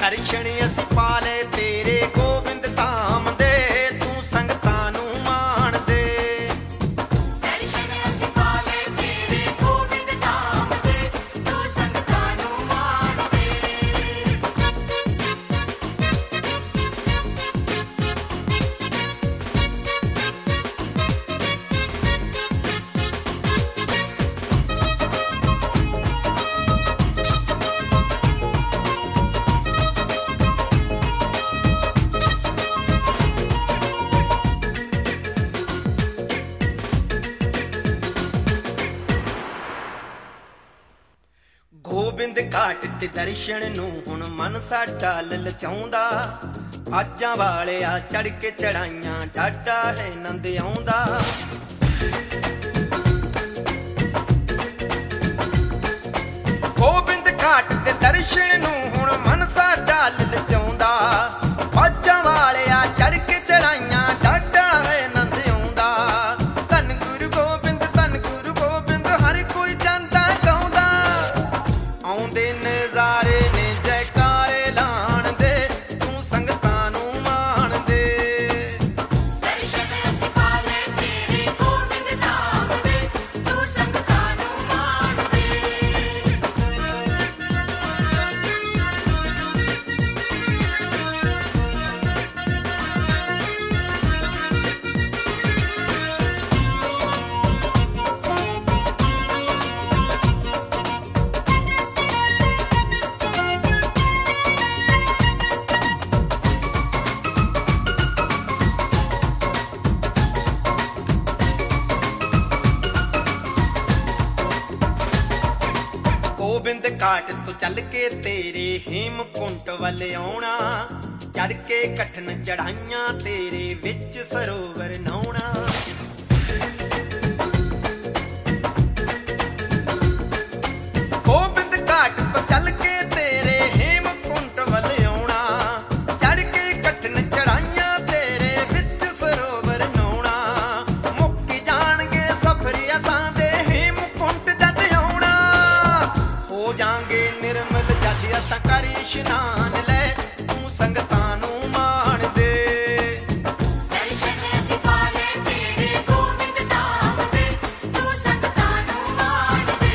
ਦਰਸ਼ਨ ਅਸੀਂ ਪਾ ਲਏ ਤੇਰੇ ਗੋਬਿੰਦ ਧਾਮ ਦੇ, ਤੂੰ ਸੰਗਤਾਂ ਨੂੰ ਮਾਣ ਦੇ। ਦਰਸ਼ਨ ਅਸੀਂ ਪਾ ਲਏ ਤੇਰੇ ਗੋਬਿੰਦ ਧਾਮ ਦੇ, ਤੂੰ ਸੰਗਤਾਂ ਨੂੰ ਮਾਣ ਦੇ। ਗੋਬਿੰਦ ਘਾਟ ਤੇ ਦਰਸ਼ਨ ਨੂੰ ਹੁਣ ਮਨ ਸਾਡਾ ਲਲਚਾਉਂਦਾ, ਆਜਾਂ ਵਾਲਿਆ ਚੜ ਕੇ ਚੜਾਈਆਂ ਡਾਢਾ ਹੈ ਨੰਦ ਆਉਂਦਾ। ਗੋਬਿੰਦ ਘਾਟ ਤੇ ਦਰਸ਼ਨ ਨੂੰ ਹੁਣ ਮਨ ਸਾਡਾ ਲਲਚਾਉਂਦਾ, ਆਜਾਂ ਵਾਲਿਆ ਚੜ ਕੇ ਚੜਾਈਆਂ ਡਾਢਾ ਹੈ ਨੰਦ ਆਉਂਦਾ। ਧੰਨ ਗੁਰੂ ਗੋਬਿੰਦ ਹਰ ਕੋਈ ਜਾਂਦਾ ਗਾਉਂਦਾ, ਆਉਂਦੇ ਨਜ਼ਾਰੇ ਨੇ ਜੈਕਾਰੇ ਲਾਣ ਦੇ, ਤੂੰ ਸੰਗਤਾਂ ਨੂੰ ਮਾਣ ਦੇ। ਦਰਸ਼ਨ ਅਸੀਂ ਪਾ ਲਏ ਤੇਰੇ ਗੋਬਿੰਦ ਧਾਮ ਦੇ, ਤੂੰ ਸੰਗਤਾਂ ਨੂੰ ਮਾਣ ਦੇ। ਗੋਬਿੰਦ ਘਾਟ ਤੋਂ ਚੱਲ ਕੇ ਤੇਰੇ ਹੇਮਕੁੰਟ ਵੱਲ ਆਉਣਾ, ਚੜ ਕੇ ਕਠਨ ਚੜਾਈਆਂ ਤੇਰੇ ਵਿੱਚ ਸਰੋਵਰ ਨਹਾਉਣਾ। ਗੋਬਿੰਦ ਘਾਟ ਤੋਂ ਚੱਲ ਕੇ ਤੇਰੇ ਹੇਮਕੁੰਟ ਵੱਲ ਆਉਣਾ, ਚੜ ਕੇ ਕਠਨ ਚੜਾਈਆਂ ਤੇਰੇ ਵਿੱਚ ਸਰੋਵਰ ਨਹਾਉਣਾ। ਮੁੱਕ ਜਾਣਗੇ ਸਫ਼ਰ ਅਸਾਂ ਦੇ ਹੇਮਕੁੰਟ ਜਦ ਆਉਣਾ, ਹੋ ਜਾਂਗੇ ਨਿਰਮਲ ਜਦ ਅਸਾਂ ਕਰ ਇਸ਼ਨਾਨ ਲੈ, ਤੂੰ ਸੰਗਤਾਂ ਨੂੰ ਮਾਣ ਦੇ। ਦਰਸ਼ਨ ਅਸੀਂ ਪਾ ਲਏ ਤੇਰੇ ਗੋਬਿੰਦ ਧਾਮ ਦੇ, ਤੂੰ ਸੰਗਤਾਂ ਨੂੰ ਮਾਣ ਦੇ।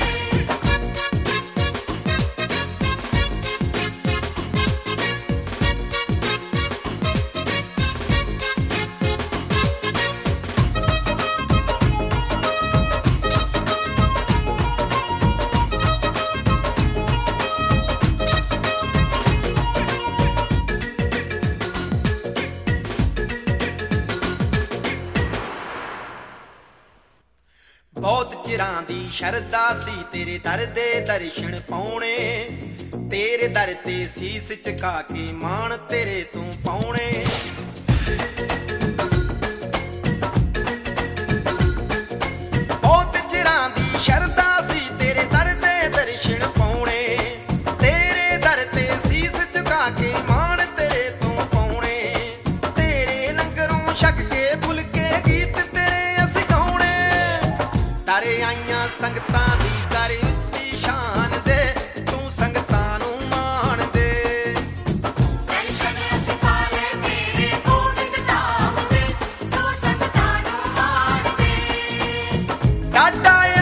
ਬਹੁਤ ਚਿਰਾਂ ਦੀ ਸ਼ਰਧਾ ਸੀ ਤੇਰੇ ਦਰ ਦੇ ਦਰਸ਼ਨ ਪਾਉਣੇ, ਤੇਰੇ ਦਰ ਤੇ ਸੀਸ ਝੁਕਾ ਕੇ ਮਾਣ ਤੇਰੇ ਤੋਂ ਪਾਉਣੇ। ਬਹੁਤ ਚਿਰਾਂ ਦੀ ਸ਼ਰਧਾ ਸੀ ਤੇਰੇ ਦਰ ਦੇ ਦਰਸ਼ਨ ਪਾਉਣੇ, ਤੇਰੇ ਦਰ ਤੇ ਸੀਸ ਝੁਕਾ ਕੇ ਮਾਣ ਤੇਰੇ ਤੋਂ ਪਾਉਣੇ। ਤੇਰੇ ਲੰਗਰੋਂ ਛਕ ਕੇ ਫੁਲਕੇ ਗੀਤ ਤੇਰੇ ਅਸੀਂ ਗਾਉਣੇ, ਤਾਰੇ ਆਈਆਂ ਸੰਗਤਾਂ ਦੀ ਕਰ ਉੱਚੀ ਸ਼ਾਨ ਦੇ, ਤੂੰ ਸੰਗਤਾਂ ਨੂੰ ਮਾਣ ਦੇ। ਦਰਸ਼ਨ ਅਸੀਂ ਪਾ ਲਏ ਤੇਰੇ ਗੋਬਿੰਦ ਧਾਮ ਦੇ, ਤੂੰ ਸੰਗਤਾਂ ਨੂੰ ਮਾਣ ਦੇ। ਡਾਢਾ